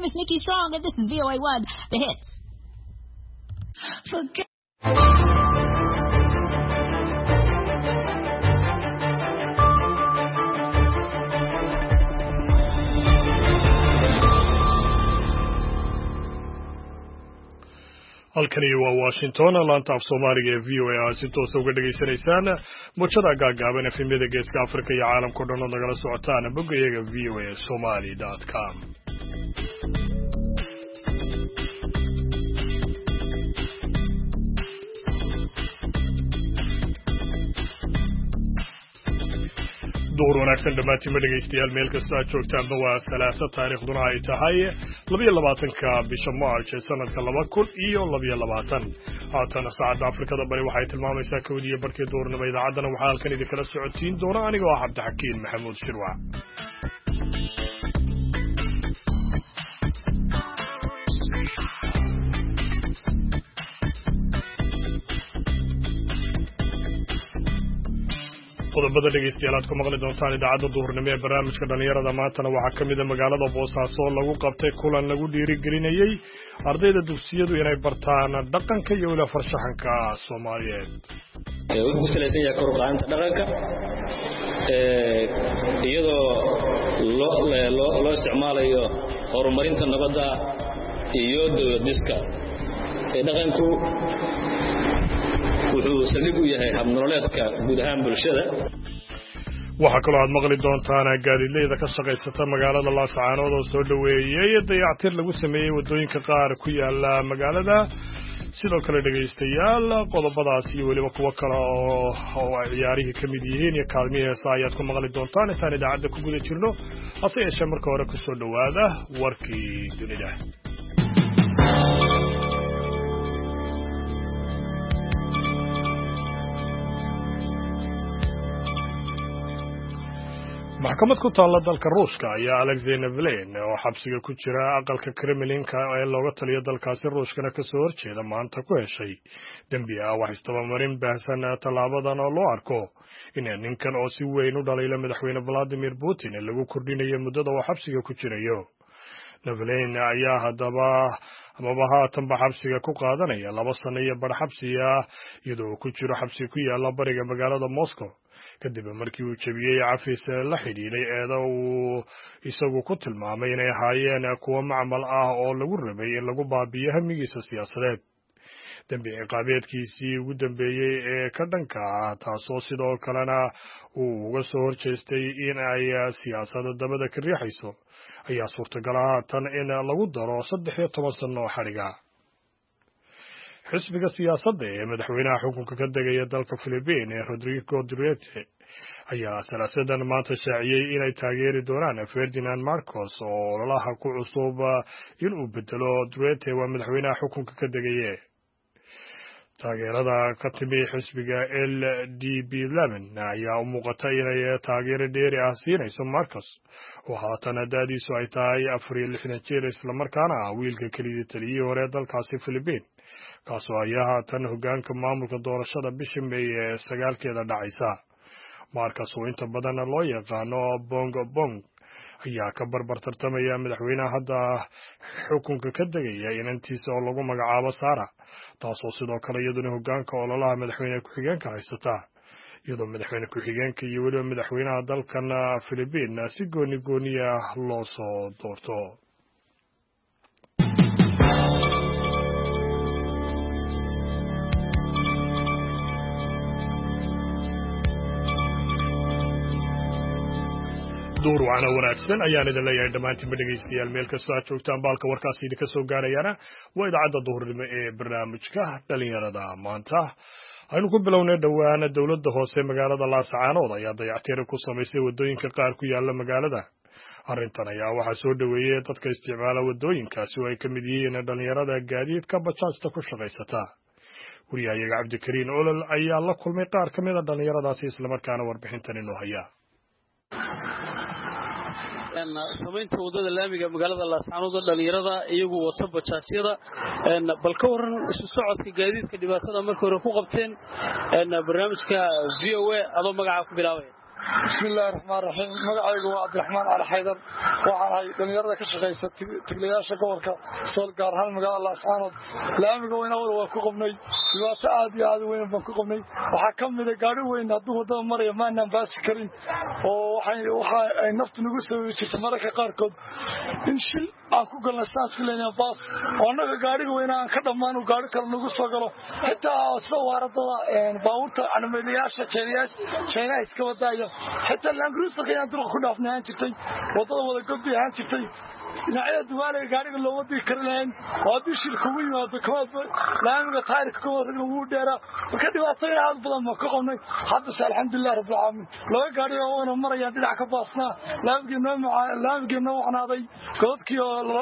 is Nikki Strong, and this is VOA1, The Hits. Forget halkani waa Washington laanta af Soomaaliga ee VOA si toos uga dhageysanaysaan muujada gaagaaban efemyada geeska Afrika iyo caalamka oo dhan oo nagala socotaan boggayaga voasomali.com. door wanaagsan dhamaantiin ma dhageystayaal meel kasta aad joogtaanba waa salaasa taariikhduna ay tahay 22ka bisha March sanadka 2022 haatan saacada Afrikada bari waxay tilmaamaysaa kowdiya barkii doornimo idaacadana waxaa halkan idin kala socodsiin doona aniga oo Cabdixakiin Maxamuud Shirwa. qodobada dhageystayaal aad ku maqli doontaan idaacadda duhurnimo ee barnaamijka dhalinyarada maantana waxaa ka mid ah magaalada Boosaaso oo lagu qabtay kulan lagu dhiirigelinayay ardayda dugsiyadu inay bartaan dhaqanka iyo wada farshaxanka Soomaaliyeed. Wuxuu ku saleysan yahay kor u qaadanta dhaqanka iyadoo loo isticmaalayo horumarinta nabadda iyo dowladiska dhaqanku wuxuu saldhig u yahay hab nololeedka guud ahaan bulshada. waxaa kaloo aad maqli doontaan gaadiidleyda ka shaqaysata magaalada Laascaanood oo soo dhaweeyay dayactir lagu sameeyay wadooyinka qaar ku yaala magaalada. sidoo kale dhageystayaal qodobadaas iyo waliba kuwa kale oo ciyaarihii ka mid yihiin iyo kaalmihii heesaha ayaad ku maqli doontaan intaan idaacadda ku guda jirno hase yeeshee marka hore ku soo dhawaada warkii dunida. maxkamad ku taala dalka Ruushka ayaa Alexei Navalny oo xabsiga ku jira aqalka Kremlinka ee looga taliyo dalkaasi Ruushkana ka soo horjeeda maanta ku heshay dambi ah wax isdabamarin baahsan talaabadan oo loo arko in ninkan oo si weyn u dhaleeyay madaxweyne Vladimir Putin lagu kordhinayo muddada uu xabsiga ku jirayo. Navalny ayaa haddaba haatan xabsiga ku qaadanaya 2 sano iyo bar xabsi ah iyadoo ku jiro xabsi ku yaala bariga magaalada Moscow kadib markii uu jabiyay cafis la xidhiidhay eedo uu isagu ku tilmaamay inay ahaayeen kuwa macmal ah oo lagu rabay in lagu baabiyo hamigiisa siyaasadeed. dambi ciqaabeedkiisii ugu dambeeyay ee ka dhanka ah taasoo sidoo kalena uu uga soo horjeestay in ay siyaasadda dabada ka riixayso ayaa suurtagal ah tan in lagu daro 13 sano oo xariga. xisbiga siyaasadda ee madaxweynaha xukunka ka degaya dalka Philippines ee Rodrigo Duterte ayaa salaasadan maanta shaaciyay inay taageeri doonaan Ferdinand Marcos oo ololaha ku cusub in uu bedelo Duterte waa madaxweynaha xukunka ka degaya. taageerada ka timi xisbiga LDP11 ayaa u muuqata inay taageero dheeri ah siinayso Marcos oo haatan da'diisu ay tahay 64 jir isla markaana wiilka kaliya taliyay hore dalkaasi Philippines kaasoo ayaa haatan hoggaanka maamulka doorashada bisha May ee 9keeda dhacaysa. Marcos oo inta badan loo yaqaano Bong ayaa ka barbar tartamaya madaxweynaha hadda xukunka ka degaya inantiisa oo lagu magacaabo Sara taasoo sidoo kale iyaduna hoggaanka ololaha madaxweyne ku-xigeenka haysata iyadoo madaxweyne ku-xigeenka iyo weliba madaxweynaha dalkan Philippines si gooni ah loo soo doorto. door waana wanaagsan ayaan idin leeyahay dhamaantiin dhageystayaal meel kasta aad joogtaan baalka warkaas idin ka soo gaarayana waa idaacadda duhurnimo ee barnaamijka dhalinyarada maanta. aynu ku bilownay dhawaan dawladda hoose magaalada Laascaanood ayaa dayactir ku samaysay wadooyinka qaar ku yaala magaalada. arrintan ayaa waxaa soo dhaweeyay dadka isticmaala wadooyinkaasi oo ay ka mid yihiin dhalinyarada gaadiidka bajaajta ku shaqaysata. wariyaha Cabdikariin Olol ayaa la kulmay qaar ka mid ah dhalinyaradaasi isla markaana warbixintan inoo haya. samaynta wadada laamiga magaalada Laascaanood dhalinyarada iyagu wata bajaajyada bal ka waran isu socodka gaadiidka dhibaatada markii hore ku qabteen barnaamijka VOA adoo magaca ku bilaabay. بسم الله الرحمن الرحيم magacaygu waa Cabdiraxmaan Ali Xaydar waxaan ahay dhalinyarada ka shaqeysa tiglayaasha gobolka Sool gaar ahaan magaalada Laascaanood laamiga weyn awal waa ku qabnay dhibaato aad iyo aad weyn baan ku qabnay waxa kamid ah gaari weyn hadduu wadada marayo maanaan baasi karin oo waxa ay naftu nagu soo jirtay mararka qaarkood in shil aan ku galnay saasleena baas oo naga gaariga weyn aan ka dhamaano gaari kale nagu soo galo xitaa soo waaradada baabuurta anamadiyaasha China iska wadaayo حتى الانجلوس كان يدرك كنا في نهاية شيء وطلبوا الجبدي هان شيء نعيد دوالي قاعد اللي ودي كرلين وادي شركوي وهذا كمان لا يمكن تارك كمان الأمور دارا وكذا وطير هذا بدل ما كقولنا حدث الحمد لله رب العالمين لو قاعد يوانا مرة يدرع كباصنا لا يمكن نوع ناضي قد كي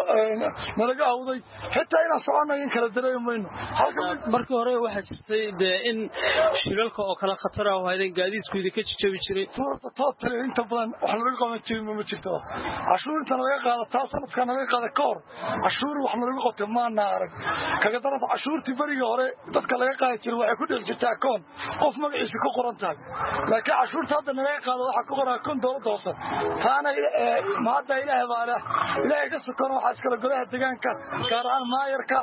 نرجع وضي حتى إن صعنا ينكر الدريم منه markii hore waxa jirtay in shiralka oo kala khatar ah oo ay gaadiidku idinka jabi jiray total inta badan waxa laga qaban jiray ma jirto cashuurta laga qaado taas sanadkan laga qaado koor cashuur wax laga qabto ma naarag kaga darada cashuurtii bariga hore dadka laga qaadi jiray waxay ku dhigtay akoon qof magaciisa ku qoran tahay laakiin cashuurta hadda laga qaado waxa ku qoran akoon dawladda hoose taana ma hadda ilaahay ka sokon waxa iskala golaha deegaanka gaar ahaan maayarka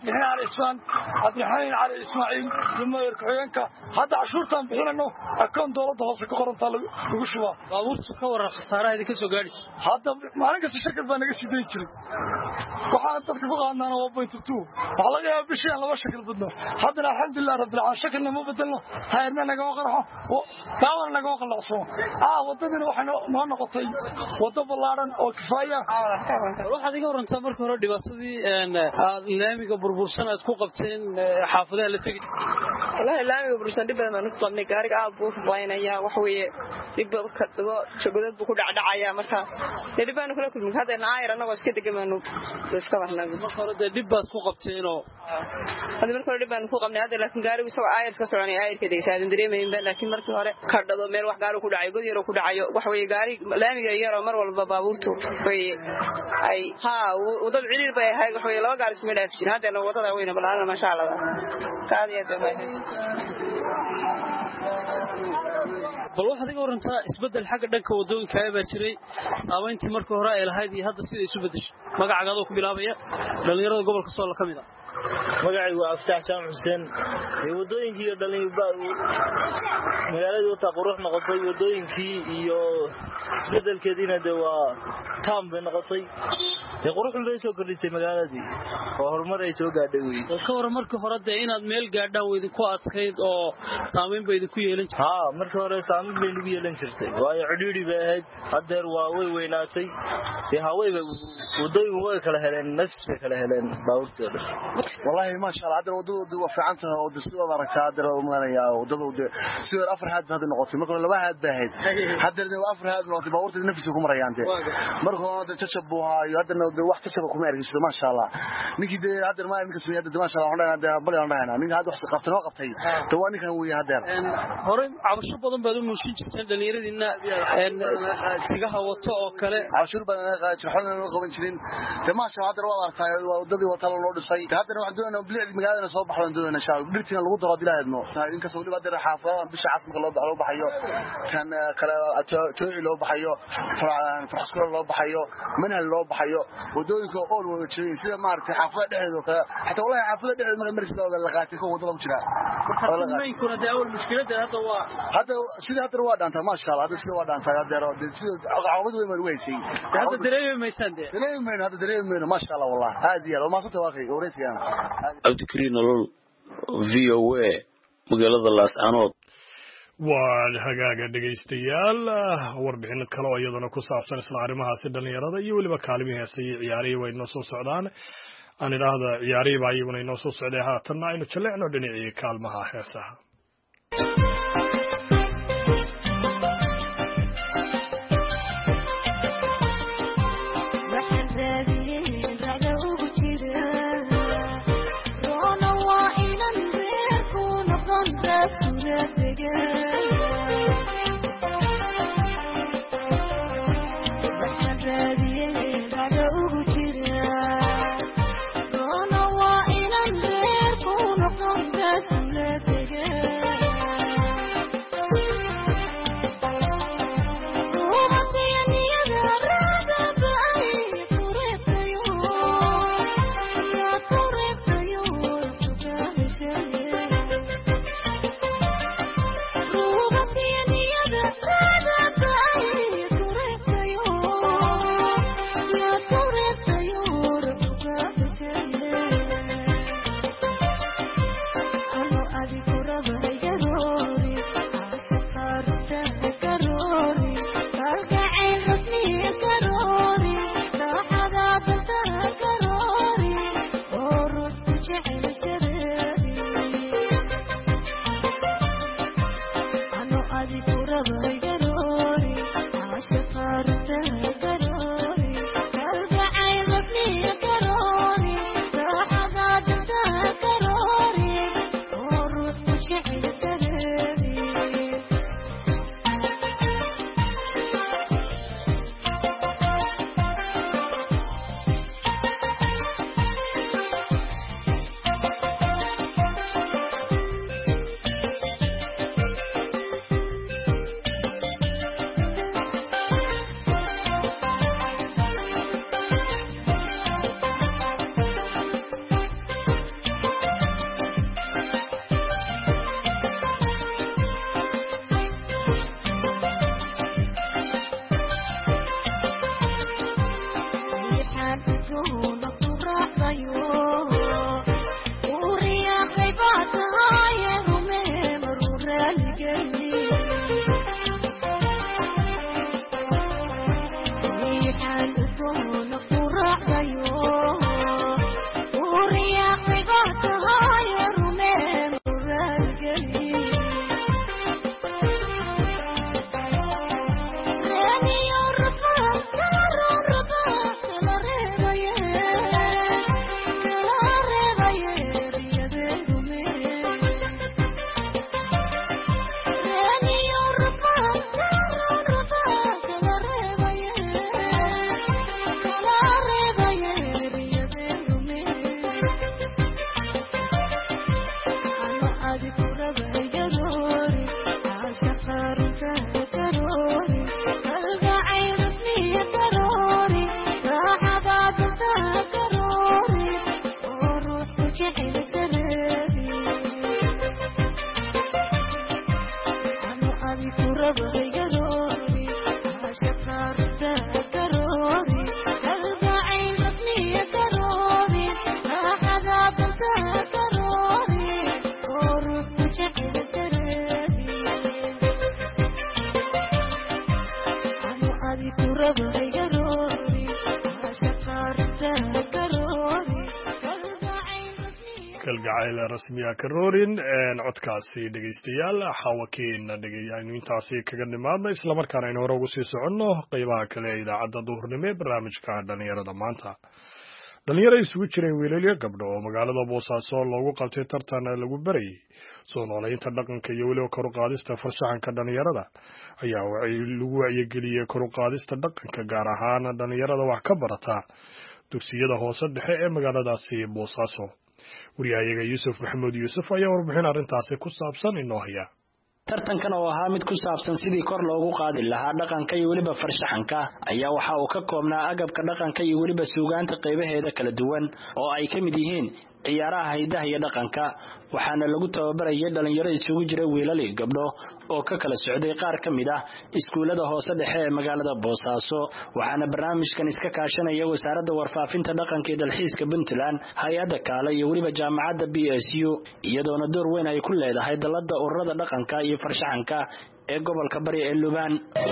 Cabdiraxmaan Ali Ismaaciil maayar ku-xigeenka hadda cashuurtan bixinayno akoon dawladda hoose ku qoran tahay lagu shubaa baabuurta ka waran khasaaraha idinka soo gaari hadda maalin kasta shakal baa naga sideen jiray waxaan dadka ku qaadnaa 1.2 waxa laga yaabaa bishii aan laba shakal badno haddana alxamdulillah rabbil caalamiin shakalna ma badalno taayirna naga qarxo daawar naga qalacso wadadina waxay noo noqotay wado ballaaran oo kifaaya waxaad iga warantaa markii hore dhibaatadii laamiga burbursan aad ku qabteen xaafadaha la tagay wallahi laamiga burbursan dib badan aan ku qabnay gaariga aad buu fulaynaya wax weeye dib ka dabo shaqadad buu ku dhacdhacaya marka dib aan kula kulmin hadda naayir anagoo iska degamayno iska waxnaa marka hore dib baad ku qabteen oo hadda markii hore dib aan ku qabnay hadda laakiin gaarigu soo aayir ka soconay aayirka deegsaadan dareemayeen laakiin markii hore ka dhado meel wax gaari ku dhacay god yar ku dhacayo wax weeye gaari laamiga yar oo mar walba baabuurtu way ay wadad ciriir bay ahay wax weeye laba gaari isma dhaafin hadda wadada weyn balaana ma sha Allah kaadiya bal waxaad iga warantaa isbedel xagga dhanka wadooyinka ay baa jiray saameyntii markii hore ay lahayd iyo hadda sida isu bedeshay magacaaga ku bilaabaya dhalinyarada gobolka Sool ka mid ah magacaygu waa Aftaax Jaamac Xuseen wadooyinkii iyo dhalinyarada magaalada wata qurux noqotay wadooyinkii iyo isbedelkeedina waa taam bay noqotay quruxdu way soo kordhisay magaaladii oo horumar ay soo gaadhay ka hor markii hore inaad meel gaadhaan weydin ku adkayd oo saameyn bay idinku yeelan jirtay markii hore saameyn bay nagu yeelan jirtay waayo cidhiidhi bay ahayd haddeer waa way weynaatay hawayba wadooyinku way kala heleen nafs bay kala heleen baabuurtooda wallahi ma sha Allah hadda wadadu waa fiican tahay oo sidoo aragtaa hadda oo maanaya wadadu sidoo afar haad baad noqotay markii laba haad baa ahayd hadda waa afar haad noqotay baabuurta nafsiga ku marayaan markii hore tajabuha iyo hadda wax tasaba kuma argaysto ma sha Allah ninkii de hadda ma imika sameeyay ma sha Allah waxaan hadda bal aan dhahnaa ninka hadda wax qabtay qabtay tawaa ninkan uu yahay hadda hore cabasho badan baad u muushin jirteen dhalinyaradiina sigaha wato oo kale cabasho badan qaad xulna loo qaban jirin ma sha Allah hadda waa artay wadadii wata loo dhisay hadda waxaan doonaynaa bilicdi magaalada soo baxdan doonayna insha Allah dhirtina lagu daro dilaadno in ka soo waliba hadda xaafadaha bisha casmka loo baxayo kan kala tooci loo baxayo farxaskuro loo baxayo manhal loo baxayo wadooyinka oo wada jiray sida maartay xaafada dhexdeeda xataa wallahi xaafada dhexdeeda markii la qaatay ko wadada ku jira marka de awal mushkilada hadda sida hadda waa dhaanta ma sha Allah hadda sida waa dhaanta hadda sida caqabad weyn mar weysay hadda dareemaysan hadda dareemayno ma sha Allah wallahi aadi yar ma santa waaqay wareysiga Abdikariin nolol VOA magaalada Laascaanood waa hagaaga dhageystayaal warbixin kale oo iyaduna ku saabsan isla arrimahaasi dhalinyarada iyo waliba kaalmihii heesay ciyaarihii way noo soo socdaan aan idhaahda ciyaarihii baa iyaguna inoo soo socday haatanna aynu jaleecno dhinacii kaalmaha heesaha kalgacayl rasmiya karoorin codkaasi dhegaystayaal xawakiin dhegayaynu intaasi kaga nimaadna islamarkaana aynu hore ugu sii soconno qeybaha kale ee idaacadda duhurnimo ee barnaamijka dhalinyarada maanta. dhalinyaro isugu jireen wiilal iyo gabdho oo magaalada boosaaso loogu qabtay tartan lagu barayay soo noolaynta dhaqanka iyo weliba kor u qaadista farshaxanka dhalinyarada ayaa lagu wacyigeliyey kor u qaadista dhaqanka gaar ahaan dhalinyarada wax ka barata dugsiyada hoose dhexe ee magaaladaasi boosaaso. wariyahayaga yuusuf maxamuud yuusuf ayaa warbixin arrintaasi ku saabsan inoo haya. tartankan oo ahaa mid ku saabsan sidii kor loogu qaadi lahaa dhaqanka iyo weliba farshaxanka ayaa waxa uu ka koobnaa agabka dhaqanka iyo weliba suugaanta qaybaheeda kala duwan oo ay ka mid yihiin ciyaaraha haydaha iyo dhaqanka, waxaana lagu tababarayay dhalinyaro isugu jira wiilal iyo gabdho oo ka kala socday qaar ka mid ah iskuulada hoose dhexe ee magaalada boosaaso. waxaana barnaamijkan iska kaashanaya wasaaradda warfaafinta dhaqanka iyo dalxiiska Puntland, hay-adda kaale iyo weliba jaamacadda BSU, iyadoona door weyn ay ku leedahay dalada ururada dhaqanka iyo farshaxanka ee gobolka bari ee Lubaan.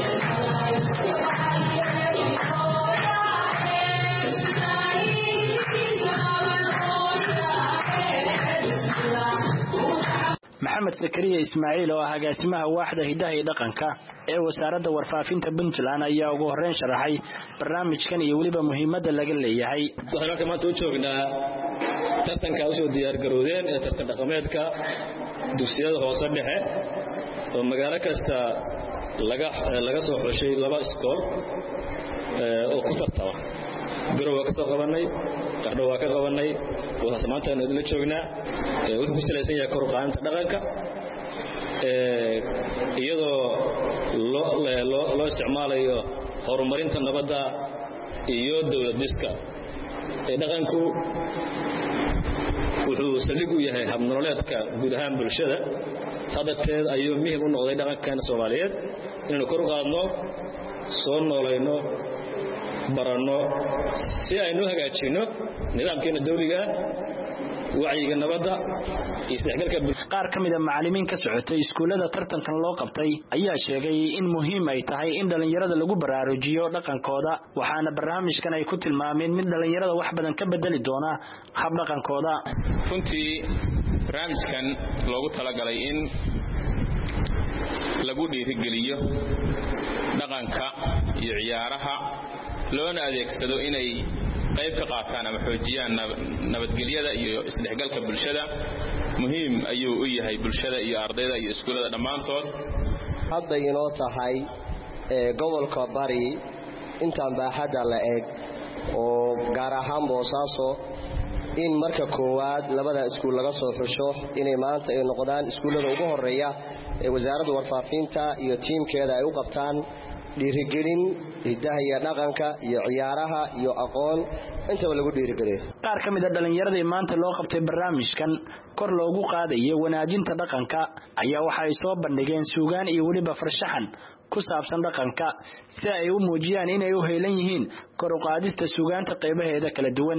maxamed Zakariya Ismaaciil oo ah agaasimaha waaxda hidaha iyo dhaqanka ee wasaaradda warfaafinta Puntland ayaa ugu horeyn sharaxay barnaamijkan iyo weliba muhiimadda laga leeyahay. waxaan halka maanta u joognaa tartanka usoo diyaar garoodeen ee tartan dhaqameedka dugsiyada hoose dhexe oo magaalo kasta laga soo xushay 2 iskool oo ku tartama. garow waa ka soo qabanay, qardho waa ka qabanay, waxaas maanta aynu la joognaa. wuxuu ku salaysan yahay kor u qaadinta dhaqanka iyadoo loo isticmaalayo horumarinta nabadda iyo dawlad dhiska. dhaqanku wuxuu saldhig u yahay habnololeedka guud ahaan bulshada, sadarteed ayuu muhiim u noqday dhaqankan Soomaaliyeed inaynu kor u qaadno, soo noolayno, baranno si aynu hagaajino nidaamkeena dawliga ah, wacyiga nabadda iyo isdhexgalka. qaar ka mid ah macallimiin ka socotay iskuulada tartankan loo qabtay ayaa sheegay in muhiim ay tahay in dhalinyarada lagu baraarujiyo dhaqankooda, waxaana barnaamijkan ay ku tilmaameen mid dhalinyarada wax badan ka bedeli doona hab dhaqankooda. runtii barnaamijkan loogu talagalay in lagu dhiirigeliyo dhaqanka iyo ciyaaraha, loona adeegsado inay qayb ka qaataan ama xoojiyaan nabadgelyada iyo isdhexgalka bulshada. muhiim ayuu u yahay bulshada iyo ardayda iyo iskuulada dhammaantood. hadda inoo tahay gobolka bari intaan baaxadda la eg oo gaar ahaan boosaaso in marka koowaad 2 iskuul laga soo xusho inay maanta ay noqdaan iskuulada ugu horeeya ee wasaaradda warfaafinta iyo tiimkeeda ay u qabtaan dhiirigelin hidaha iyo dhaqanka iyo ciyaaraha iyo aqoon intaba lagu dhiirigeliyo. qaar ka mid ah dhalinyarada maanta loo qabtay barnaamijkan kor loogu qaadayo wanaajinta dhaqanka ayaa waxa ay soo bandhigeen suugaan iyo weliba farshaxan ku saabsan dhaqanka si ay u muujiyaan inay u heelan yihiin kor u qaadista suugaanta qaybaheeda kala duwan.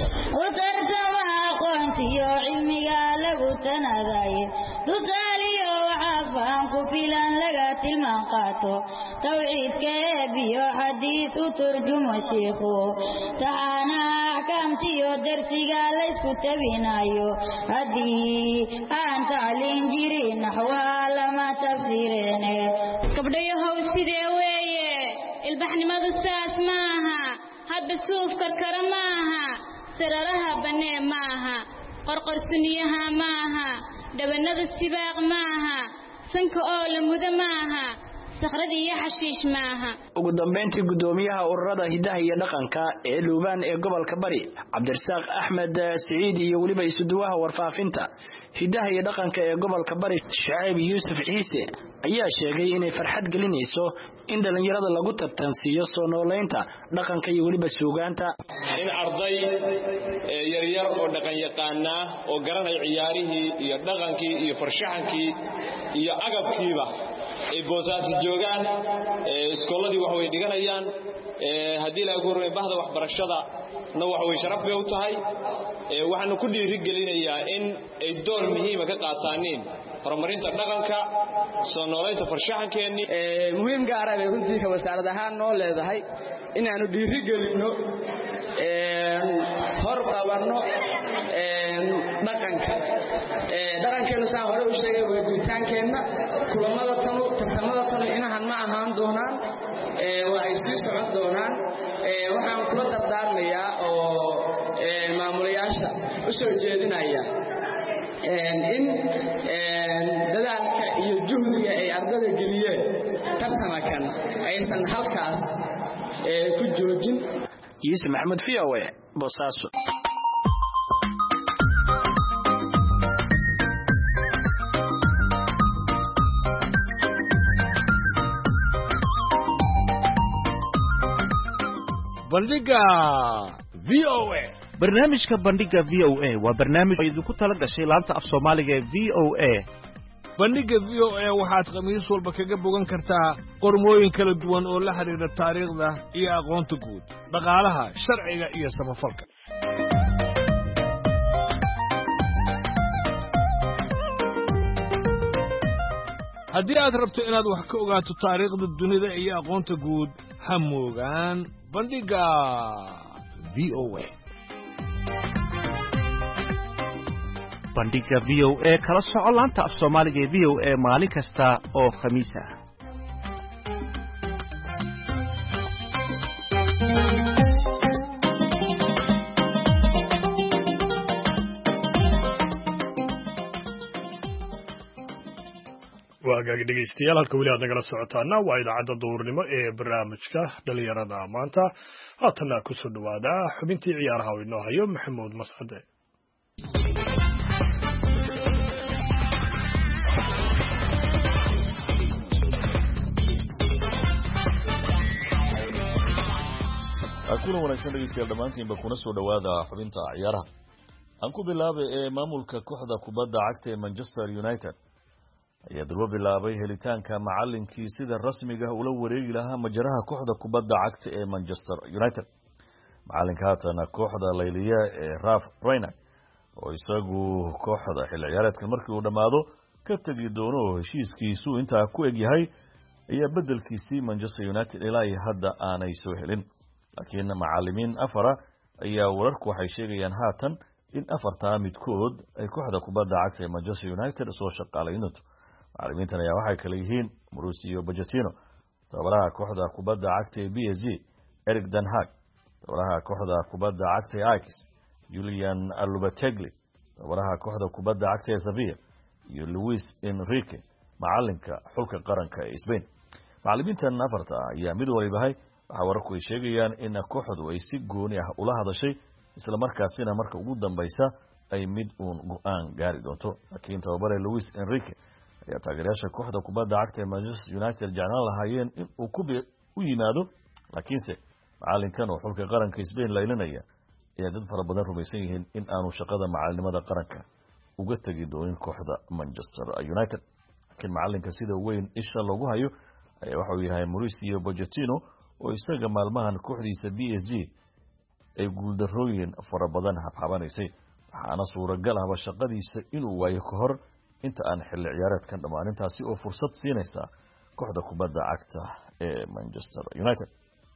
aqoontiyo cilmiga lagu tanadaye tusaaliyo waxaa faham ku filan laga tilmaan qaato tawxiidka biyo xadiis u turjumo sheekhu taana axkaamtiyo darsiga la isku tabinayo haddii aan tacliin jirin naxwaha lama tafsiireene. gabdhayahow sidee weeye ilbaxnimadu saas maaha, hadba suuf karkara maaha, sararaha banee maaha, qorqorsuniyaha maaha, dhabanada sibaaq maaha, sanka oo la mudo maaha, sakrad iyo xashiish maaha. ugu dambeyntii gudoomiyaha ururada hidaha iyo dhaqanka ee Lubaan ee gobolka bari Cabdirasaaq Axmed Saciid iyo waliba isuduwaha warfaafinta hidaha iyo dhaqanka ee gobolka bari Shaayib Yuusuf Ciise ayaa sheegay inay farxad gelinayso in dhalinyarada lagu tartansiiyo soo nooleynta dhaqanka iyo waliba suugaanta. in arday yaryar oo dhaqan yaqaana oo garanay ciyaarihii iyo dhaqankii iyo farshaxankii iyo agabkiiba ay Boosaaso joogaan, iskooladii wax way dhiganayaan. haddii la guuray bahda waxbarashada na wax way sharaf bay u tahay. waxaanu ku dhiirigelinayaa in ay door muhiim ah ka qaataaniin horumarinta dhaqanka, soo nooleynta farshaxankeeni. muhiim gaar ah runtii ka wasaarad ahaan noo leedahay inaanu dhiirigelino hor qabanno dhaqankeena saan hore u sheegay waa guritaankeenna kulamada tanu tartamada tanu inahan ma ahaan doonaan waa ay sii socon doonaan waxaan kula dardaarmayaa oo maamulayaasha u soo jeedinaya in dadaalka iyo juhdiga ay ardada geliyeen tartamakan aysan halkaas ku joojin. Yusuf Maxamed VOA Boosaaso. bandhiga VOA. barnaamijka bandhiga VOA waa barnaamij idinku tala gashay laanta af Soomaaliga ee VOA. bandhiga VOA waxaad khamiis walba kaga bogan kartaa qormooyin kala duwan oo la xiriira taariikhda iyo aqoonta guud, dhaqaalaha, sharciga iyo samafalka. haddii aad rabto inaad wax ka ogaato taariikhda dunida iyo aqoonta guud, ha moogaan bandhiga VOA. bandhiga VOA kala soco laanta af Soomaaliga ee VOA maalin kasta oo khamiis ah. waagaag dhegeystayaal halka weli aad nagala socotaana waa idaacadda duhurnimo ee barnaamijka dhalinyarada maanta. haatanna ku soo dhawaada xubintii ciyaaraha oo inoo hayo Maxamuud Mascade. kulan wanaagsan dhegeystayaal dhammaantiinba kuna soo dhawaada xubinta ciyaaraha. aan ku bilaabay ee maamulka kooxda kubadda cagta ee Manchester United ayaa dib u bilaabay helitaanka macallinkii sida rasmiga ula wareegi lahaa majaraha kooxda kubadda cagta ee Manchester United. macallinka haatan kooxda layliya ee Ralph Rangnick oo isagu kooxda xil ciyaareedkan markii uu dhamaado ka tagi doono heshiiskiisu intaa ku eg yahay ayaa bedelkiisii Manchester United ilaa hadda aanay soo helin. laakiin macallimiin afara ayaa wararku waxay sheegayaan haatan in afartaa midkood ay kooxda kubadda cagta ee Manchester United soo shaqaaleynayso. macallimiintan ayaa waxay kala yihiin Mauricio Pochettino, tababaraha kooxda kubadda cagta ee PSG, Erik ten Hag, tababaraha kooxda kubadda cagta ee Ajax, Julian Lopetegui, tababaraha kooxda kubadda cagta ee Sevilla, iyo Luis Enrique, macallinka xulka qaranka ee Spain. macallimiintan afarta ayaa mid waliba waxa wararku ay sheegayaan in kooxdu ay si gooni ah ula hadashay isla markaasina marka ugu dambaysa ay mid uun go'aan gaari doonto. laakiin tababare Luis Enrique ayaa taageerayaasha kooxda kubadda cagta ee Manchester United jeclaan lahaayeen in uu u yimaado, laakiinse macallinkan oo xulka qaranka Spain laylinaya ayaa dad fara badan rumaysan yihiin in aanu shaqada macallinimada qaranka uga tagi doonin kooxda Manchester United. laakiin macallinka sida weyn isha loogu hayo ayaa waxa uu yahay Mauricio Pochettino oo isaga maalmahan kooxdiisa PSG ay guuldarrooyin fara badan habxabanaysay, waxaana suuragal ahba shaqadiisa inuu waayo ka hor inta aan xilli ciyaareedkan dhamaanin, taasi oo fursad siinaysa kooxda kubadda cagta ee Manchester United.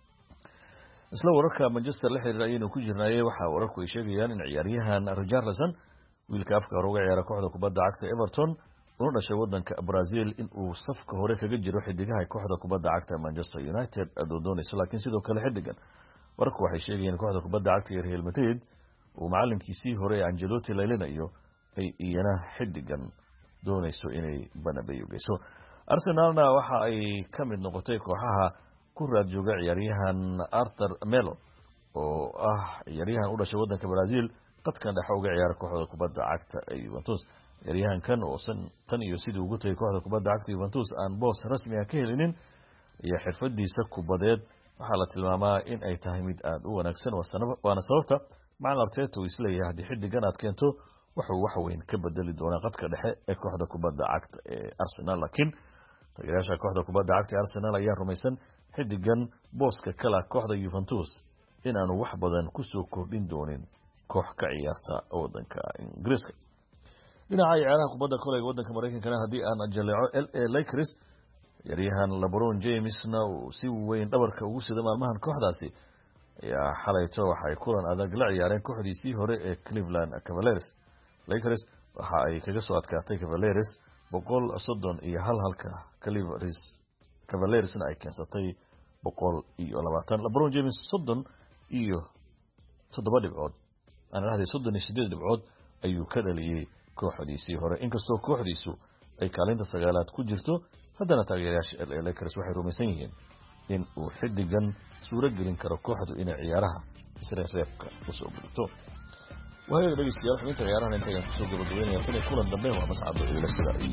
isla wararka Manchester la xiriira ayaynu ku jirnaayay waxaa wararku ay sheegayaan in ciyaaryahan Richarlison, wiilka afka hore uga ciyaara kooxda kubadda cagta Everton una dhashay wadanka Brazil, in uu safka hore kaga jiro xidigaha kooxda kubadda cagta Manchester United doonayso. laakiin sidoo kale xidigan warku waxay sheegayeen kooxda kubadda cagta ee Real Madrid uu macallinkiisii hore Ancelotti laylinayo ay iyana xidigan doonayso inay Bernabeu geyso. Arsenalna waxa ay ka mid noqotay kooxaha ku raad jooga ciyaaryahan Arthur Melo oo ah ciyaaryahan u dhashay wadanka Brazil, qadkan dhexe uga ciyaara kooxda kubadda cagta ee Juventus. ciyaaryahankan oo tan iyo sidii ugu tagay kooxda kubadda cagta Juventus aan boos rasmi ah ka helinin iyo xirfadiisa kubadeed waxaa la tilmaamaa in ay tahay mid aad u wanaagsan, waana sababta macallin Arteta uu isleeyahay haddii xidigan aad keento wuxuu wax weyn ka bedeli doonaa qadka dhexe ee kooxda kubadda cagta ee Arsenal. laakiin taageerayaasha kooxda kubadda cagta ee Arsenal ayaa rumaysan xidigan booska kala kooxda Juventus in aanu wax badan ku soo kordhin doonin koox ka ciyaarta wadanka Ingiriiska. dhinaca ciyaaraha kubadda kolayga wadanka Mareykankana haddii aan jaleeco LA Lakers, ciyaaryahan LeBron Jamesna uu si weyn dhabarka ugu sida maalmahan kooxdaasi ayaa xalayto waxay kulan adag la ciyaareen kooxdiisii hore ee Cleveland Cavaliers. Lakers waxa ay kaga soo adkaatay Cavaliers 131 halka Cavaliers ay keensatay 120. LeBron James 30 iyo 7 dhibcood aan raadey 38 dhibcood ayuu ka dhaliyay kooxdiisii hore inkastoo kooxdiisu ay kaalinta 9aad ku jirto haddana taageerayaasha LA Lakers waxay rumaysan yihiin in uu xidigan suura gelin karo kooxdu inay ciyaaraha isreebka u soo gudubto وهي اللي بيصير في متى غيرها انت يعني سوق بدوين يعطيني كل الدبه ومصعد الى السباعيه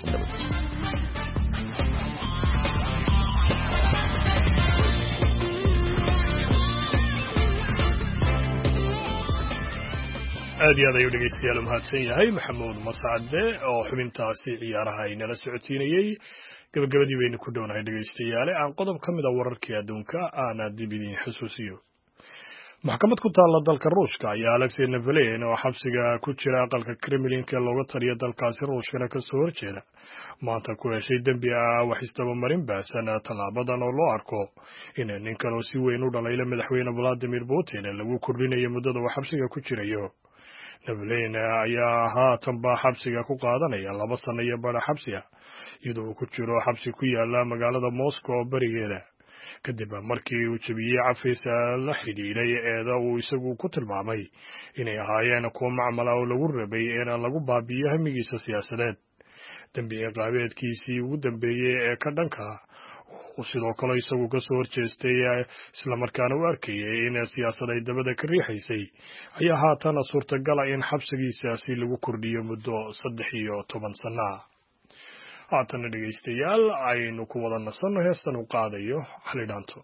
aadi aad ayuu dhegeystayaal mahadsan yahay maxamuud mascade oo xubintaasi ciyaaraha inala socotiinayay gabagabadii baynu ku dhownahay dhegeystayaale aan qodob ka mid ah wararkii adduunka aana dib idin xusuusiyo maxkamad ku taalla dalka ruushka ayaa Alexei Navalny oo xabsiga ku jira aqalka Kremlinka looga taliyo dalkaasi ruushkana ka soo horjeeda maanta ku heshay dambi ah wax isdabamarin baasan talaabadan oo loo arko in ninkan oo si weyn u dhaleeyay madaxweyne Vladimir Putin lagu kordhinayo muddada uu xabsiga ku jirayo Navalny ayaa haatan baa xabsiga ku qaadanaya 2 sano iyo badh xabsi ah iyadoo uu ku jiro xabsi ku yaala magaalada Moscow barigeeda kadib markii uu jabiyay cafiisa la xidhiidhay eeda uu isagu ku tilmaamay inay ahaayeen kuwo macmal ah oo lagu rabay in lagu baabiyo hamigiisa siyaasadeed dambi qaabeedkiisii ugu dambeeyay ee ka dhanka sidoo kale isagu ka soo horjeestay isla markaana u arkayay in siyaasadda ay dabada ka riixaysay ayaa haatan suurtagal ah in xabsigiisaasi lagu kordhiyo muddo 13 sano haatan dhegeystayaal aynu ku wada nasanno heestan u qaadayo Cali Dhaanto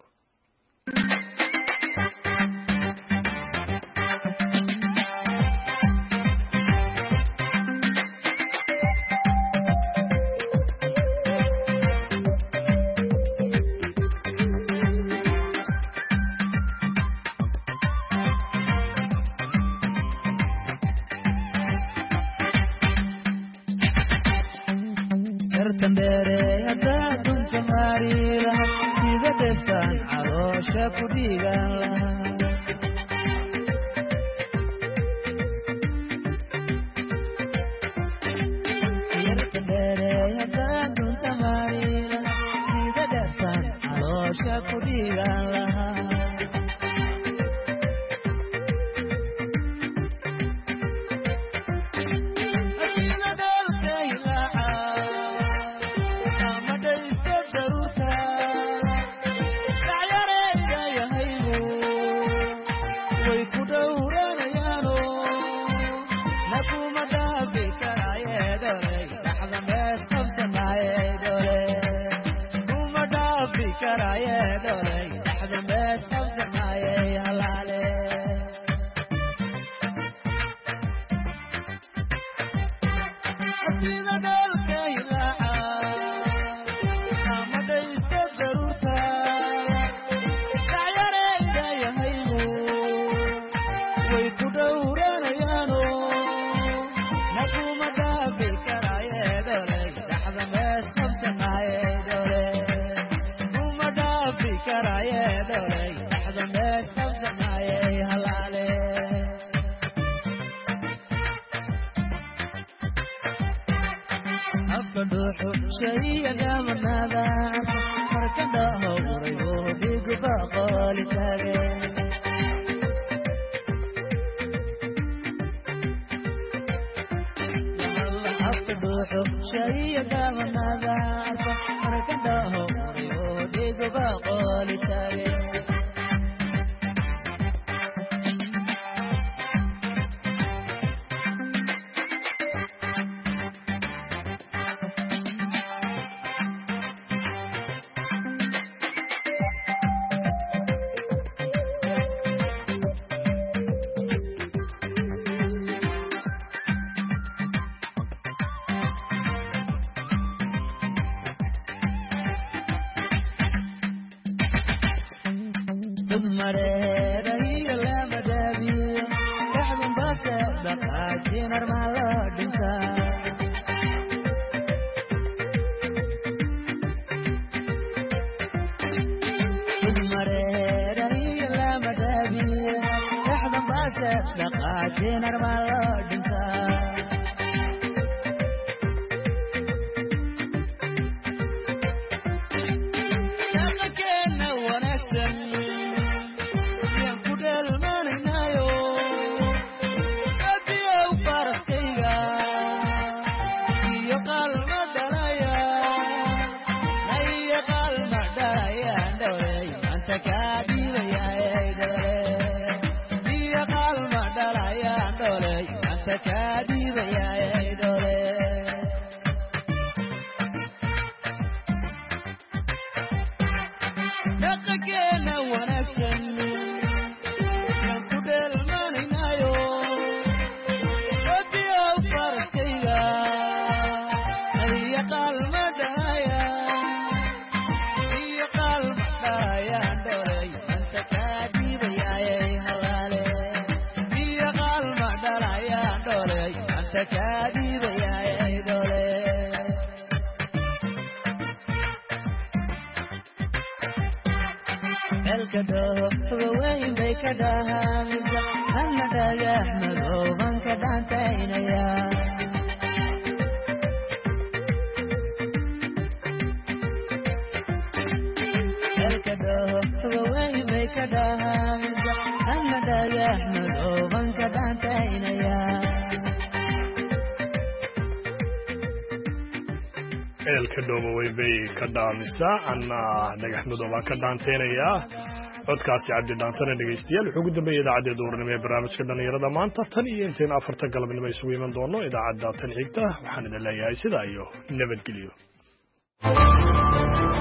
eelka dhoobawey bay ka dhaamisaa anna dhagax madow baan ka dhaanteynayaa codkaasi cabdi dhaantana dhegaystayaal wuxuu ugu dambeeyay idaacadda duurnimo ee barnaamijka dhallinyarada maanta tan iyo intaynu 4 galabnimo isugu iman doono idaacadda tan xigta waxaan idin leeyahay sidaa iyo nabadgelyo